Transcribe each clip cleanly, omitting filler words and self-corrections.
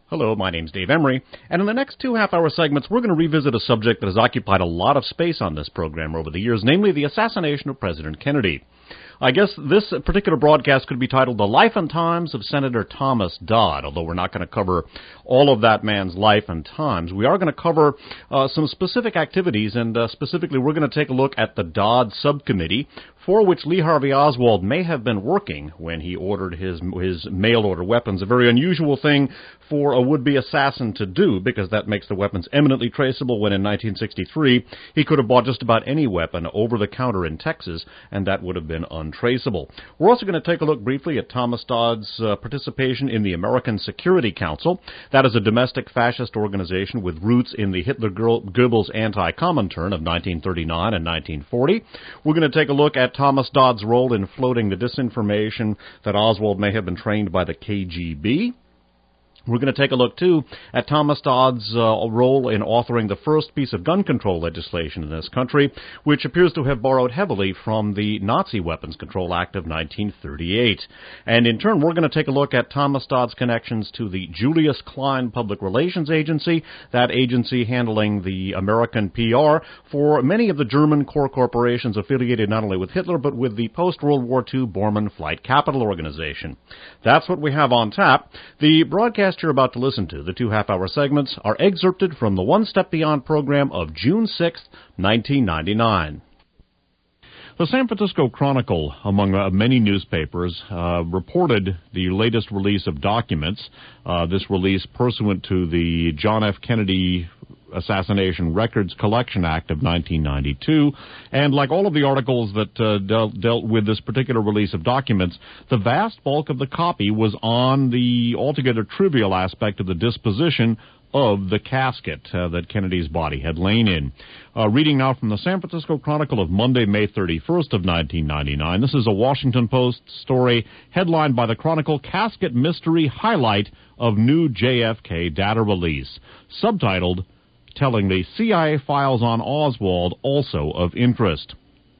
Hello, my name's Dave Emery, and in the next two half-hour segments, we're going to revisit a subject that has occupied a lot of space on this program over the years, namely the assassination of President Kennedy. I guess this particular broadcast could be titled The Life and Times of Senator Thomas Dodd, although we're not going to cover all of that man's life and times. We are going to cover some specific activities, and specifically we're going to take a look at the Dodd Subcommittee, for which Lee Harvey Oswald may have been working when he ordered his mail-order weapons, a very unusual thing for a would-be assassin to do, because that makes the weapons eminently traceable when in 1963 he could have bought just about any weapon over-the-counter in Texas, and that would have been untraceable. We're also going to take a look briefly at Thomas Dodd's participation in the American Security Council. That is a domestic fascist organization with roots in the Hitler-Goebbels anti-Comintern of 1939 and 1940. We're going to take a look at Thomas Dodd's role in floating the disinformation that Oswald may have been trained by the KGB. We're going to take a look, too, at Thomas Dodd's role in authoring the first piece of gun control legislation in this country, which appears to have borrowed heavily from the Nazi Weapons Control Act of 1938. And in turn, we're going to take a look at Thomas Dodd's connections to the Julius Klein Public Relations Agency, that agency handling the American PR for many of the German core corporations affiliated not only with Hitler, but with the post-World War II Bormann Flight Capital Organization. That's what we have on tap. The broadcast you're about to listen to, the two half-hour segments, are excerpted from the One Step Beyond program of June 6, 1999. The San Francisco Chronicle, among many newspapers, reported the latest release of documents, this release pursuant to the John F. Kennedy Assassination Records Collection Act of 1992, and like all of the articles that dealt with this particular release of documents, the vast bulk of the copy was on the altogether trivial aspect of the disposition of the casket that Kennedy's body had lain in. Reading now from the San Francisco Chronicle of Monday, May 31st of 1999, this is a Washington Post story headlined by the Chronicle, Casket Mystery Highlight of New JFK Data Release, subtitled, Telling the CIA Files on Oswald Also of Interest.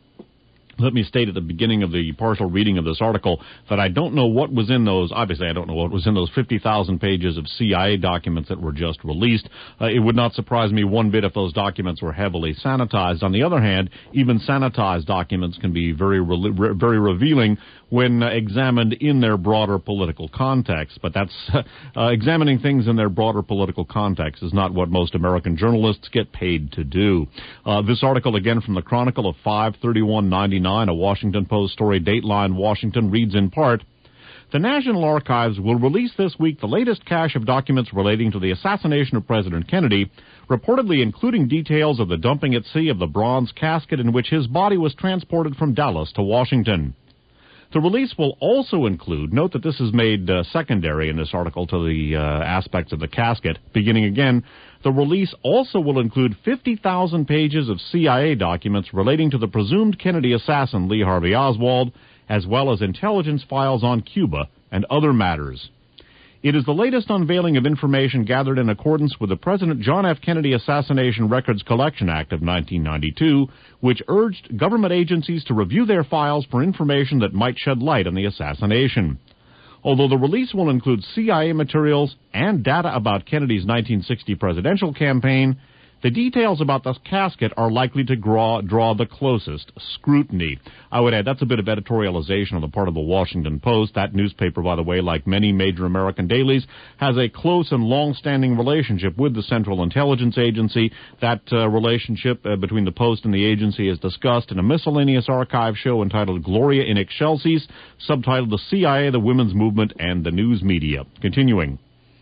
Let me state at the beginning of the partial reading of this article that I don't know what was in those, obviously I don't know what was in those 50,000 pages of CIA documents that were just released. It would not surprise me one bit if those documents were heavily sanitized. On the other hand, even sanitized documents can be very revealing when examined in their broader political context. But that's examining things in their broader political context is not what most American journalists get paid to do. This article, again from the Chronicle of 5/31/99, a Washington Post story, Dateline Washington, reads in part, the National Archives will release this week the latest cache of documents relating to the assassination of President Kennedy, reportedly including details of the dumping at sea of the bronze casket in which his body was transported from Dallas to Washington. The release will also include, note that this is made secondary in this article to the aspects of the casket, beginning again, the release also will include 50,000 pages of CIA documents relating to the presumed Kennedy assassin Lee Harvey Oswald, as well as intelligence files on Cuba and other matters. It is the latest unveiling of information gathered in accordance with the President John F. Kennedy Assassination Records Collection Act of 1992, which urged government agencies to review their files for information that might shed light on the assassination. Although the release will include CIA materials and data about Kennedy's 1960 presidential campaign, the details about the casket are likely to draw the closest scrutiny. I would add that's a bit of editorialization on the part of the Washington Post. That newspaper, by the way, like many major American dailies, has a close and long-standing relationship with the Central Intelligence Agency. That relationship between the Post and the agency is discussed in a miscellaneous archive show entitled Gloria in Excelsis, subtitled The CIA, the Women's Movement, and the News Media. Continuing.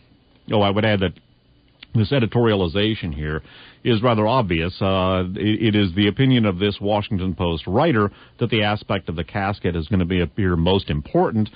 I would add that this editorialization here is rather obvious. It is the opinion of this Washington Post writer that the aspect of the casket is going to appear most important.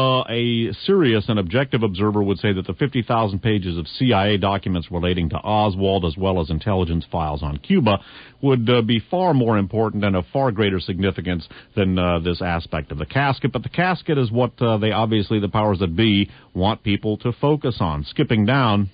A serious and objective observer would say that the 50,000 pages of CIA documents relating to Oswald, as well as intelligence files on Cuba, would be far more important and of far greater significance than this aspect of the casket. But the casket is what they obviously, the powers that be, want people to focus on. Skipping down.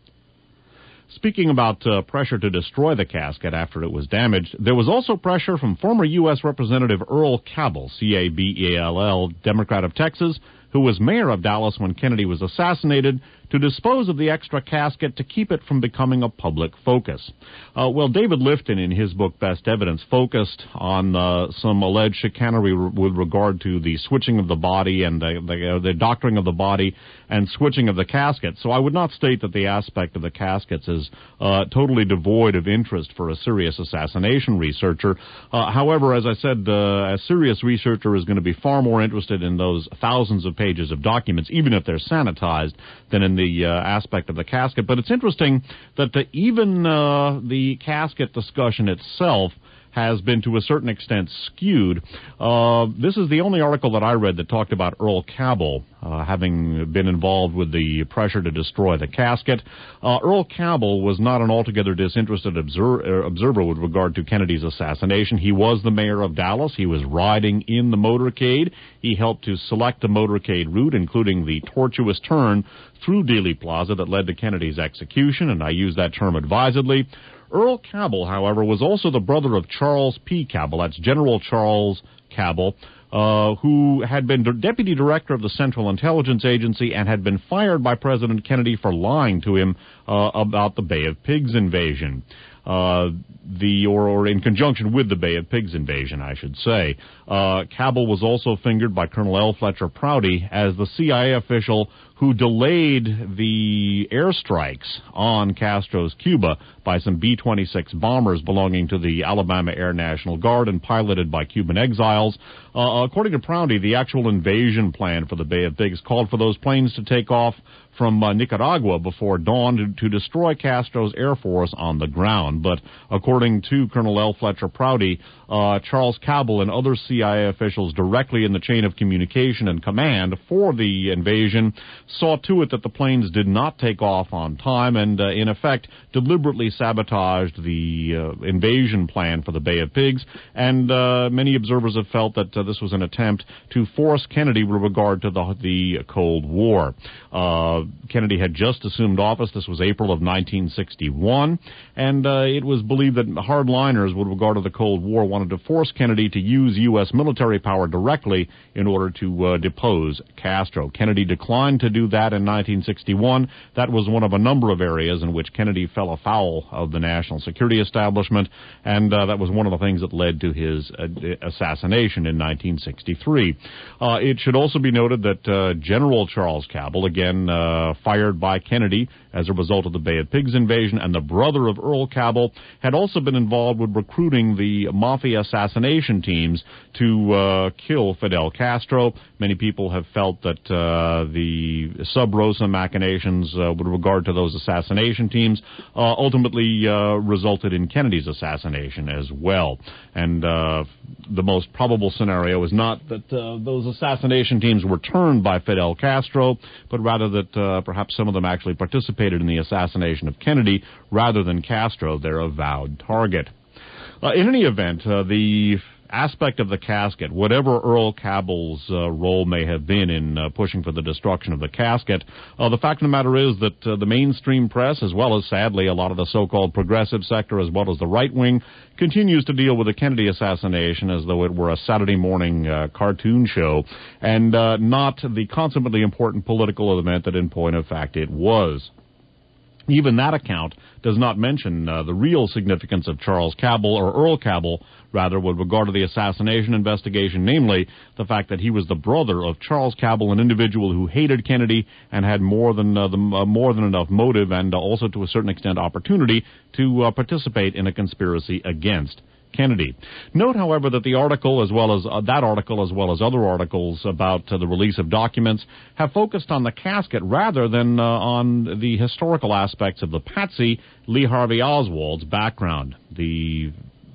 Speaking about pressure to destroy the casket after it was damaged, there was also pressure from former U.S. Representative Earl Cabell, C-A-B-E-L-L, Democrat of Texas, who was mayor of Dallas when Kennedy was assassinated, to dispose of the extra casket to keep it from becoming a public focus. Well, David Lifton, in his book Best Evidence, focused on some alleged chicanery with regard to the switching of the body and the doctoring of the body and switching of the casket. So I would not state that the aspect of the caskets is totally devoid of interest for a serious assassination researcher. However, as I said, a serious researcher is going to be far more interested in those thousands of pages of documents, even if they're sanitized, than in the aspect of the casket. But it's interesting that even the casket discussion itself has been to a certain extent skewed. This is the only article that I read that talked about Earl Cabell having been involved with the pressure to destroy the casket. Earl Cabell was not an altogether disinterested observer with regard to Kennedy's assassination. He was the mayor of Dallas. He was riding in the motorcade. He helped to select the motorcade route, including the tortuous turn through Dealey Plaza that led to Kennedy's execution, and I use that term advisedly. Earl Cabell, however, was also the brother of Charles P. Cabell. That's General Charles Cabell, who had been deputy director of the Central Intelligence Agency and had been fired by President Kennedy for lying to him about the Bay of Pigs invasion. Or in conjunction with the Bay of Pigs invasion, I should say. Cabell was also fingered by Colonel L. Fletcher Prouty as the CIA official who delayed the airstrikes on Castro's Cuba by some B-26 bombers belonging to the Alabama Air National Guard and piloted by Cuban exiles. According to Prouty, the actual invasion plan for the Bay of Pigs called for those planes to take off from Nicaragua before dawn to destroy Castro's Air Force on the ground. But according to Colonel L. Fletcher Prouty, Charles Cabell and other CIA officials directly in the chain of communication and command for the invasion saw to it that the planes did not take off on time and, in effect, deliberately sabotaged the invasion plan for the Bay of Pigs. And many observers have felt that this was an attempt to force Kennedy with regard to the Cold War. Kennedy had just assumed office. This was April of 1961, and it was believed that hardliners with regard to the Cold War wanted to force Kennedy to use U.S. military power directly in order to depose Castro. Kennedy declined to do that in 1961. That was one of a number of areas in which Kennedy fell afoul of the national security establishment, and that was one of the things that led to his assassination in 1963. It should also be noted that General Charles Cabell, again fired by Kennedy as a result of the Bay of Pigs invasion, and the brother of Earl Cabell, had also been involved with recruiting the mafia assassination teams to kill Fidel Castro. Many people have felt that the sub rosa machinations with regard to those assassination teams ultimately resulted in Kennedy's assassination as well. And the most probable scenario is not that those assassination teams were turned by Fidel Castro, but rather that perhaps some of them actually participated in the assassination of Kennedy rather than Castro, their avowed target. In any event, the aspect of the casket, whatever Earl Cabell's role may have been in pushing for the destruction of the casket, the fact of the matter is that the mainstream press, as well as, sadly, a lot of the so-called progressive sector, as well as the right wing, continues to deal with the Kennedy assassination as though it were a Saturday morning cartoon show, and not the consummately important political event that in point of fact it was. Even that account does not mention the real significance of Charles Cabell, or Earl Cabell, rather, with regard to the assassination investigation, namely the fact that he was the brother of Charles Cabell, an individual who hated Kennedy and had more than enough motive and also, to a certain extent, opportunity to participate in a conspiracy against Kennedy. Note, however, that the article, as well as other articles about the release of documents, have focused on the casket rather than on the historical aspects of the patsy, Lee Harvey Oswald's background. The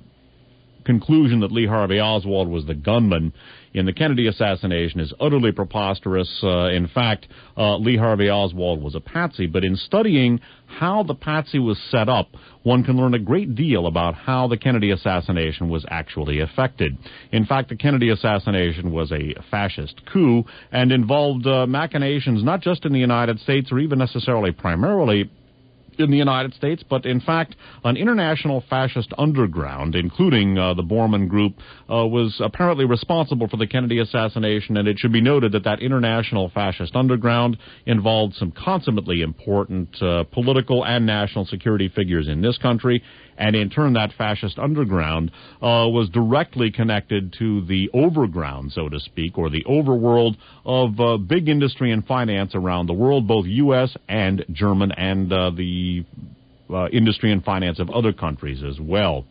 conclusion that Lee Harvey Oswald was the gunman in the Kennedy assassination is utterly preposterous. In fact, Lee Harvey Oswald was a patsy, but in studying how the patsy was set up, one can learn a great deal about how the Kennedy assassination was actually effected. In fact, the Kennedy assassination was a fascist coup and involved machinations not just in the United States or even necessarily primarily in the United States, but in fact, an international fascist underground, including the Bormann Group, was apparently responsible for the Kennedy assassination, and it should be noted that that international fascist underground involved some consummately important political and national security figures in this country, and in turn that fascist underground was directly connected to the overground, so to speak, or the overworld of big industry and finance around the world, both U.S. and German, and the industry and finance of other countries as well.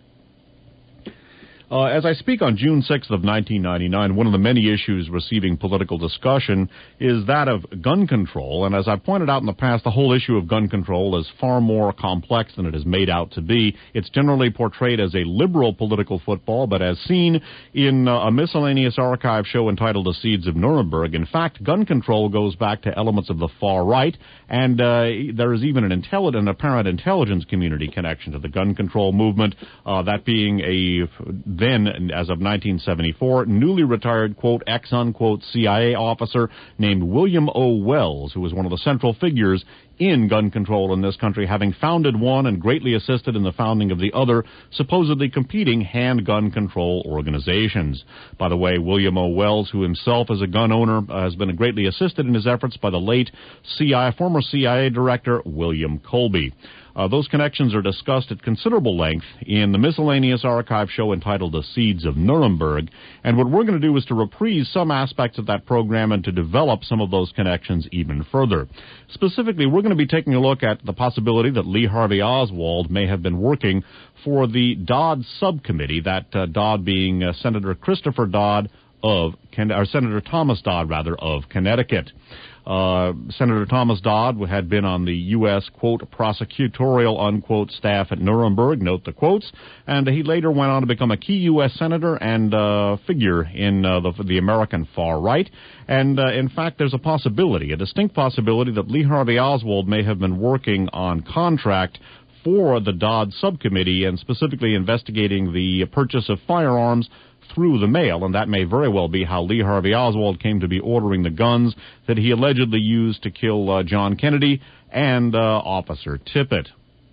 As I speak on June 6th of 1999, one of the many issues receiving political discussion is that of gun control. And as I pointed out in the past, the whole issue of gun control is far more complex than it is made out to be. It's generally portrayed as a liberal political football, but as seen in a miscellaneous archive show entitled The Seeds of Nuremberg, in fact, gun control goes back to elements of the far right, and there is even an apparent intelligence community connection to the gun control movement, that being a then, as of 1974, newly retired, quote, ex-unquote CIA officer named William O. Wells, who was one of the central figures in gun control in this country, having founded one and greatly assisted in the founding of the other supposedly competing handgun control organizations. By the way, William O. Wells, who himself is a gun owner, has been greatly assisted in his efforts by the late former CIA director William Colby. Those connections are discussed at considerable length in the miscellaneous archive show entitled The Seeds of Nuremberg, and what we're going to do is to reprise some aspects of that program and to develop some of those connections even further. Specifically, we're going to be taking a look at the possibility that Lee Harvey Oswald may have been working for the Dodd subcommittee, that Dodd being Senator Christopher Dodd or Senator Thomas Dodd, rather, of Connecticut. Senator Thomas Dodd had been on the U.S., quote, prosecutorial, unquote, staff at Nuremberg, note the quotes, and he later went on to become a key U.S. senator and figure in the American far right. And in fact, there's a distinct possibility that Lee Harvey Oswald may have been working on contract for the Dodd subcommittee and specifically investigating the purchase of firearms through the mail, and that may very well be how Lee Harvey Oswald came to be ordering the guns that he allegedly used to kill John Kennedy and Officer Tippit.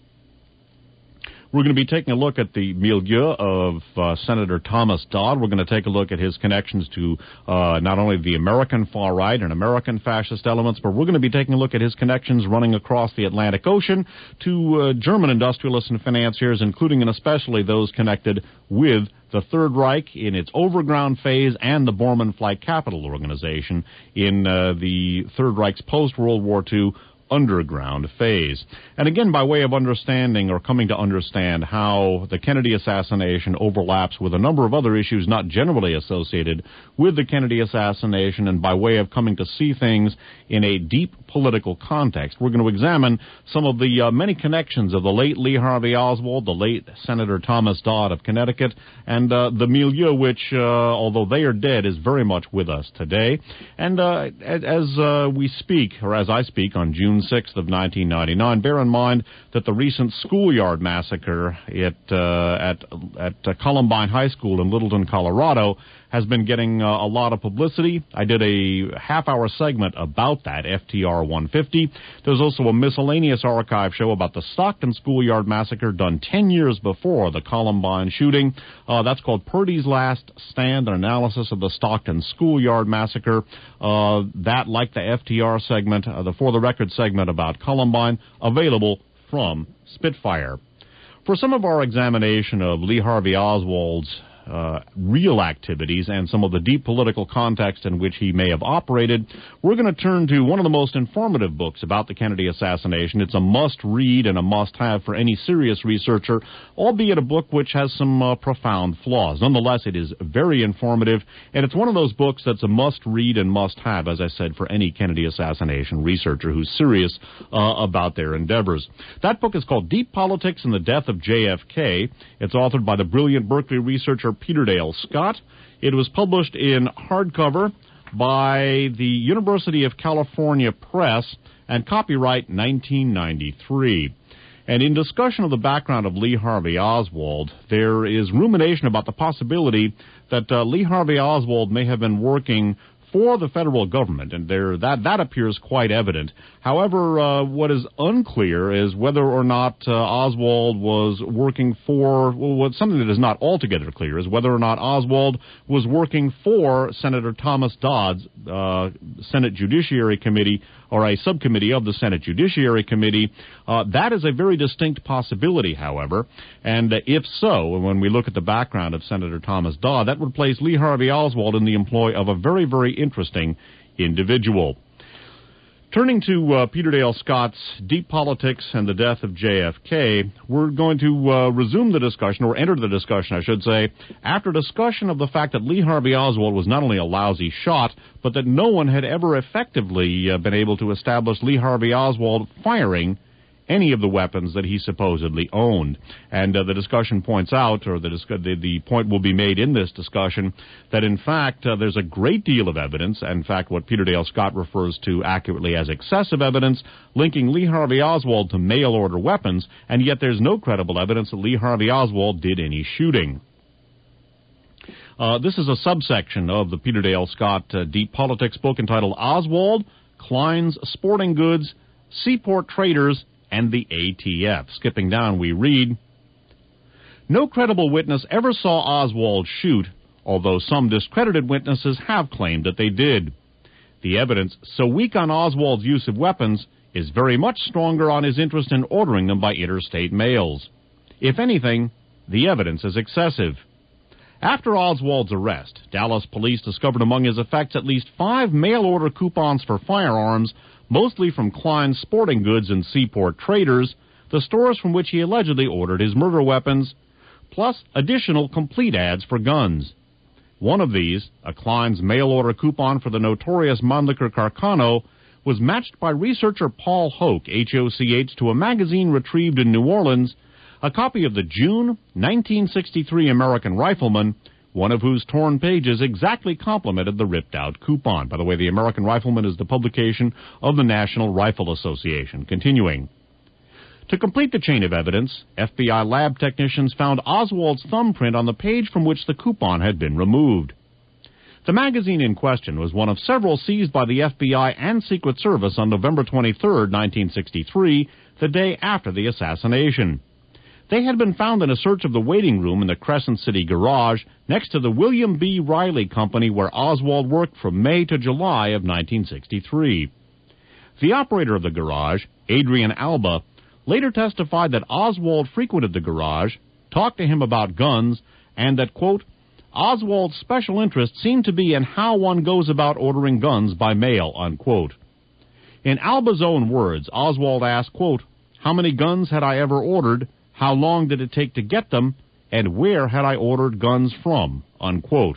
We're going to be taking a look at the milieu of Senator Thomas Dodd. We're going to take a look at his connections to not only the American far right and American fascist elements, but we're going to be taking a look at his connections running across the Atlantic Ocean to German industrialists and financiers, including and especially those connected with the Third Reich in its overground phase and the Bormann Flight Capital Organization in the Third Reich's post-World War II underground phase. And again, by way of understanding or coming to understand how the Kennedy assassination overlaps with a number of other issues not generally associated with the Kennedy assassination, and by way of coming to see things in a deep political context, we're going to examine some of the many connections of the late Lee Harvey Oswald, the late Senator Thomas Dodd of Connecticut, and the milieu which, although they are dead, is very much with us today. And as we speak, or as I speak on June 6th of 1999, bear in mind that the recent schoolyard massacre at Columbine High School in Littleton, Colorado, has been getting a lot of publicity. I did a half-hour segment about that, FTR 150. There's also a miscellaneous archive show about the Stockton Schoolyard Massacre done 10 years before the Columbine shooting. That's called Purdy's Last Stand, an analysis of the Stockton Schoolyard Massacre. That, like the FTR segment, the For the Record segment about Columbine, available from Spitfire. For some of our examination of Lee Harvey Oswald's real activities and some of the deep political context in which he may have operated, we're going to turn to one of the most informative books about the Kennedy assassination. It's a must-read and a must-have for any serious researcher, albeit a book which has some profound flaws. Nonetheless, it is very informative, and it's one of those books that's a must-read and must-have, as I said, for any Kennedy assassination researcher who's serious about their endeavors. That book is called Deep Politics and the Death of JFK. It's authored by the brilliant Berkeley researcher Peter Dale Scott. It was published in hardcover by the University of California Press and copyright 1993. And in discussion of the background of Lee Harvey Oswald, there is rumination about the possibility that Lee Harvey Oswald may have been working for the federal government, and that appears quite evident. However, what is unclear is whether or not Oswald was working for, something that is not altogether clear is whether or not Oswald was working for Senator Thomas Dodd's Senate Judiciary Committee, or a subcommittee of the Senate Judiciary Committee. That is a very distinct possibility, however, and if so, when we look at the background of Senator Thomas Dodd, that would place Lee Harvey Oswald in the employ of a very, very interesting individual. Turning to Peter Dale Scott's Deep Politics and the Death of JFK, we're going to resume the discussion, or enter the discussion, I should say, after discussion of the fact that Lee Harvey Oswald was not only a lousy shot, but that no one had ever effectively been able to establish Lee Harvey Oswald firing any of the weapons that he supposedly owned. And the discussion points out, or the point will be made in this discussion, that in fact there's a great deal of evidence, in fact what Peter Dale Scott refers to accurately as excessive evidence, linking Lee Harvey Oswald to mail-order weapons, and yet there's no credible evidence that Lee Harvey Oswald did any shooting. This is a subsection of the Peter Dale Scott Deep Politics book entitled Oswald, Klein's Sporting Goods, Seaport Traders, and the ATF. Skipping down, we read, no credible witness ever saw Oswald shoot, although some discredited witnesses have claimed that they did. The evidence, so weak on Oswald's use of weapons, is very much stronger on his interest in ordering them by interstate mails. If anything, the evidence is excessive. After Oswald's arrest, Dallas police discovered among his effects at least 5 mail-order coupons for firearms, mostly from Klein's Sporting Goods and Seaport Traders, the stores from which he allegedly ordered his murder weapons, plus additional complete ads for guns. One of these, a Klein's mail-order coupon for the notorious Mannlicher Carcano, was matched by researcher Paul Hoch, H-O-C-H, to a magazine retrieved in New Orleans, a copy of the June 1963 American Rifleman, one of whose torn pages exactly complemented the ripped-out coupon. By the way, the American Rifleman is the publication of the National Rifle Association. Continuing. To complete the chain of evidence, FBI lab technicians found Oswald's thumbprint on the page from which the coupon had been removed. The magazine in question was one of several seized by the FBI and Secret Service on November 23, 1963, the day after the assassination. They had been found in a search of the waiting room in the Crescent City garage next to the William B. Riley Company where Oswald worked from May to July of 1963. The operator of the garage, Adrian Alba, later testified that Oswald frequented the garage, talked to him about guns, and that, quote, Oswald's special interest seemed to be in how one goes about ordering guns by mail, unquote. In Alba's own words, Oswald asked, quote, how many guns had I ever ordered? How long did it take to get them, and where had I ordered guns from, unquote.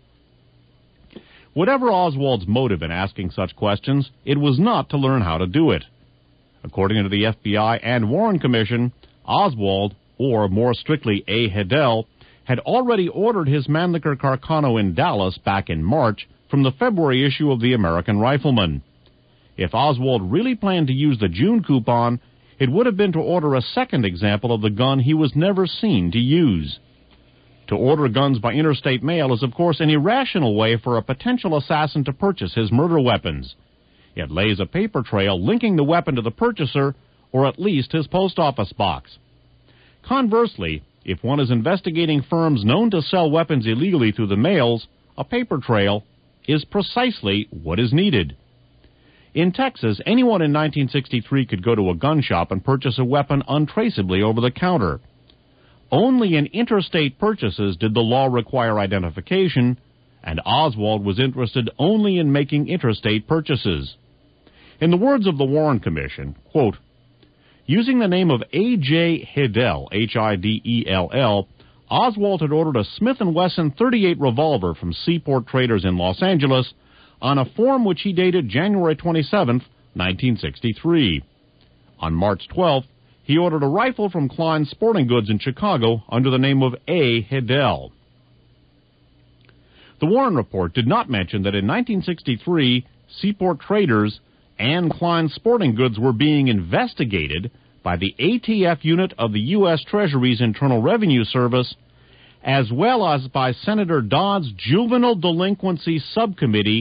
Whatever Oswald's motive in asking such questions, it was not to learn how to do it. According to the FBI and Warren Commission, Oswald, or more strictly A. Hidell, had already ordered his Mannlicher Carcano in Dallas back in March from the February issue of the American Rifleman. If Oswald really planned to use the June coupon, it would have been to order a second example of the gun he was never seen to use. To order guns by interstate mail is, of course, an irrational way for a potential assassin to purchase his murder weapons. It lays a paper trail linking the weapon to the purchaser, or at least his post office box. Conversely, if one is investigating firms known to sell weapons illegally through the mails, a paper trail is precisely what is needed. In Texas, anyone in 1963 could go to a gun shop and purchase a weapon untraceably over the counter. Only in interstate purchases did the law require identification, and Oswald was interested only in making interstate purchases. In the words of the Warren Commission, quote, using the name of A.J. Hidell, H-I-D-E-L-L, Oswald had ordered a Smith & Wesson .38 revolver from Seaport Traders in Los Angeles on a form which he dated January 27, 1963. On March 12th, he ordered a rifle from Klein's Sporting Goods in Chicago under the name of A. Hidell. The Warren Report did not mention that in 1963, Seaport Traders and Klein's Sporting Goods were being investigated by the ATF unit of the U.S. Treasury's Internal Revenue Service, as well as by Senator Dodd's Juvenile Delinquency Subcommittee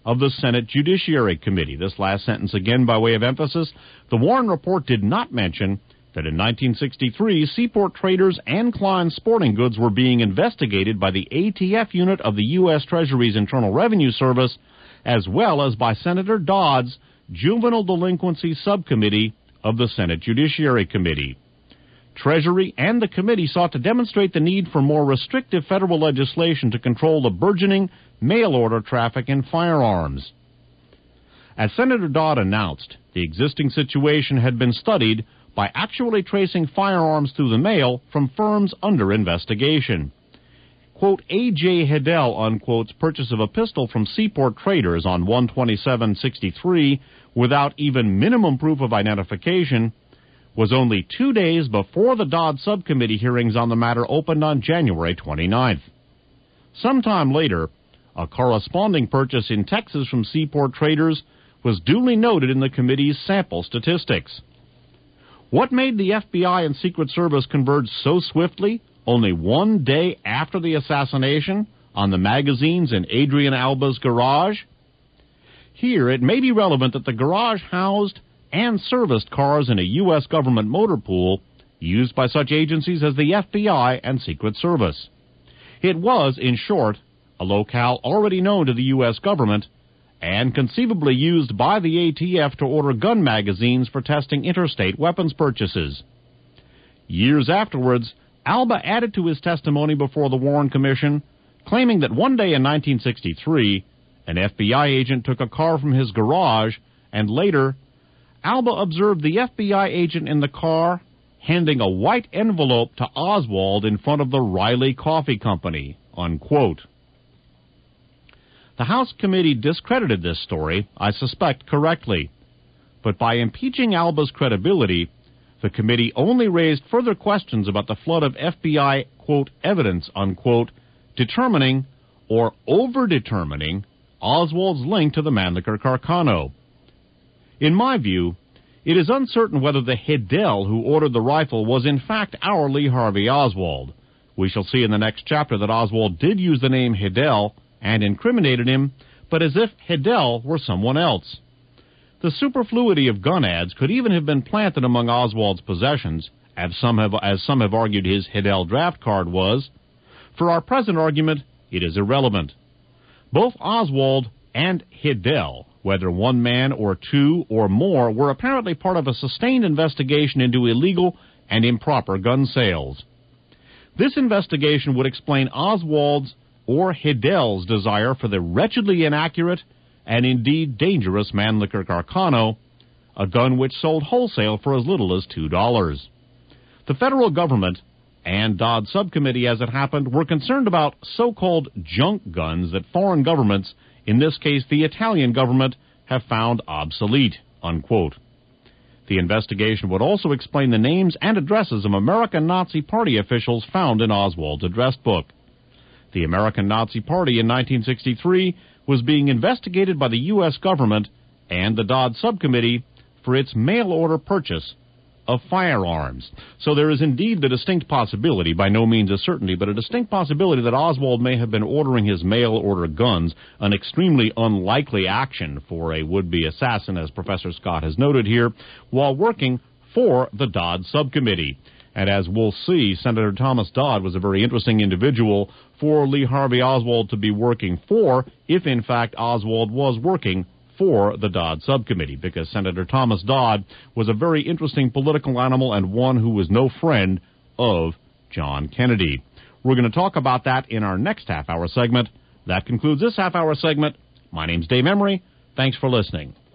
of the Senate Judiciary Committee. This last sentence, again, by way of emphasis, the Warren report did not mention that in 1963, Seaport Traders and Klein Sporting Goods were being investigated by the ATF unit of the U.S. Treasury's Internal Revenue Service, as well as by Senator Dodd's Juvenile Delinquency Subcommittee of the Senate Judiciary Committee. Treasury and the committee sought to demonstrate the need for more restrictive federal legislation to control the burgeoning mail-order traffic in firearms. As Senator Dodd announced, the existing situation had been studied by actually tracing firearms through the mail from firms under investigation. Quote, A.J. Hidell, unquote's purchase of a pistol from Seaport Traders on 1/27/63 without even minimum proof of identification was only 2 days before the Dodd subcommittee hearings on the matter opened on January 29th. Sometime later, a corresponding purchase in Texas from Seaport Traders was duly noted in the committee's sample statistics. What made the FBI and Secret Service converge so swiftly only 1 day after the assassination on the magazines in Adrian Alba's garage? Here, it may be relevant that the garage housed and serviced cars in a U.S. government motor pool used by such agencies as the FBI and Secret Service. It was, in short, a locale already known to the U.S. government and conceivably used by the ATF to order gun magazines for testing interstate weapons purchases. Years afterwards, Alba added to his testimony before the Warren Commission, claiming that one day in 1963, an FBI agent took a car from his garage, and later, Alba observed the FBI agent in the car handing a white envelope to Oswald in front of the Riley Coffee Company, unquote. The House committee discredited this story, I suspect correctly, but by impeaching Alba's credibility, the committee only raised further questions about the flood of FBI, quote, evidence, unquote, determining or over-determining Oswald's link to the Mannlicher Carcano. In my view, it is uncertain whether the Hidell who ordered the rifle was in fact our Lee Harvey Oswald. We shall see in the next chapter that Oswald did use the name Hidell and incriminated him, but as if Hidell were someone else. The superfluity of gun ads could even have been planted among Oswald's possessions, as some have argued his Hidell draft card was. For our present argument, it is irrelevant. Both Oswald and Hidell, whether one man or two or more, were apparently part of a sustained investigation into illegal and improper gun sales. This investigation would explain Oswald's or Hidell's desire for the wretchedly inaccurate and indeed dangerous Mannlicher Carcano, a gun which sold wholesale for as little as $2. The federal government and Dodd subcommittee, as it happened, were concerned about so-called junk guns that foreign governments, in this case the Italian government, have found obsolete, unquote. The investigation would also explain the names and addresses of American Nazi Party officials found in Oswald's address book. The American Nazi Party in 1963 was being investigated by the U.S. government and the Dodd subcommittee for its mail-order purchase of firearms. So there is indeed the distinct possibility, by no means a certainty, but a distinct possibility that Oswald may have been ordering his mail-order guns, an extremely unlikely action for a would-be assassin, as Professor Scott has noted here, while working for the Dodd subcommittee. And as we'll see, Senator Thomas Dodd was a very interesting individual for Lee Harvey Oswald to be working for, if in fact Oswald was working for the Dodd subcommittee, because Senator Thomas Dodd was a very interesting political animal and one who was no friend of John Kennedy. We're going to talk about that in our next half-hour segment. That concludes this half-hour segment. My name's Dave Emery. Thanks for listening.